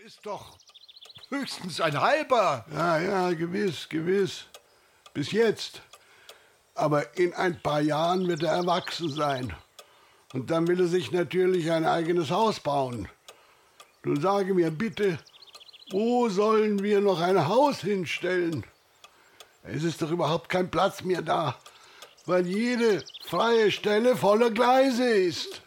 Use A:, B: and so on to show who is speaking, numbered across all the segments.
A: ist doch höchstens ein halber.
B: Ja, gewiss. Bis jetzt. Aber in ein paar Jahren wird er erwachsen sein. Und dann will er sich natürlich ein eigenes Haus bauen. Nun sage mir bitte, wo sollen wir noch ein Haus hinstellen? Es ist doch überhaupt kein Platz mehr da, weil jede freie Stelle voller Gleise ist.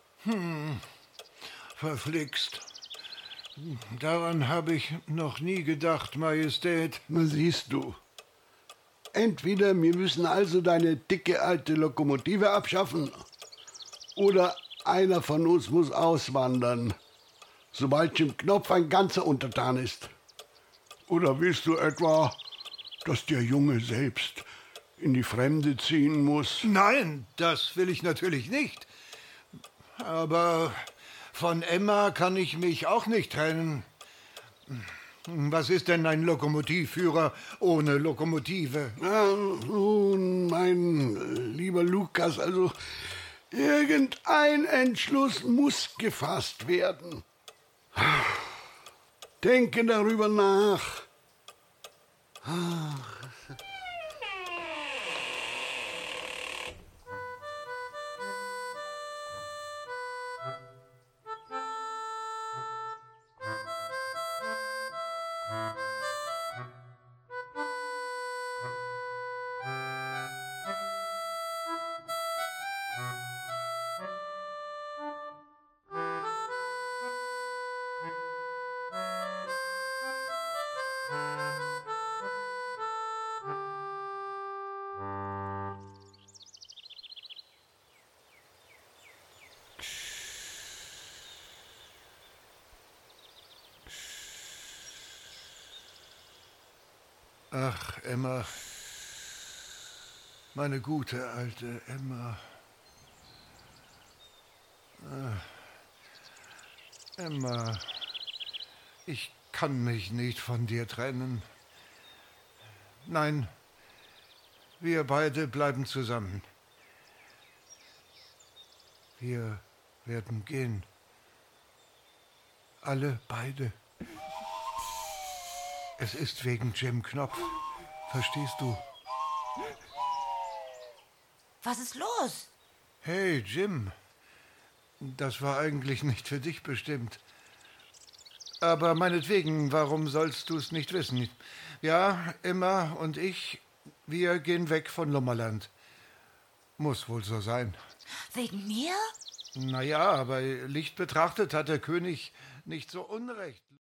A: Verflixt. Daran habe ich noch nie gedacht, Majestät.
B: Na siehst du. Entweder wir müssen also deine dicke alte Lokomotive abschaffen, oder einer von uns muss auswandern, sobald Jim Knopf ein ganzer Untertan ist. Oder willst du etwa, dass der Junge selbst in die Fremde ziehen muss?
A: Nein, das will ich natürlich nicht. Aber von Emma kann ich mich auch nicht trennen. Was ist denn ein Lokomotivführer ohne Lokomotive?
B: Nun, mein lieber Lukas, also irgendein Entschluss muss gefasst werden. Denke darüber nach.
A: Ach, Emma. Meine gute alte Emma. Emma, ich kann mich nicht von dir trennen. Nein, wir beide bleiben zusammen. Wir werden gehen. Alle beide. Es ist wegen Jim Knopf. Verstehst du?
C: Was ist los?
A: Hey, Jim. Das war eigentlich nicht für dich bestimmt. Aber meinetwegen, warum sollst du es nicht wissen? Ja, Emma und ich, wir gehen weg von Lummerland. Muss wohl so sein.
C: Wegen mir?
A: Naja, bei Licht betrachtet hat der König nicht so unrecht.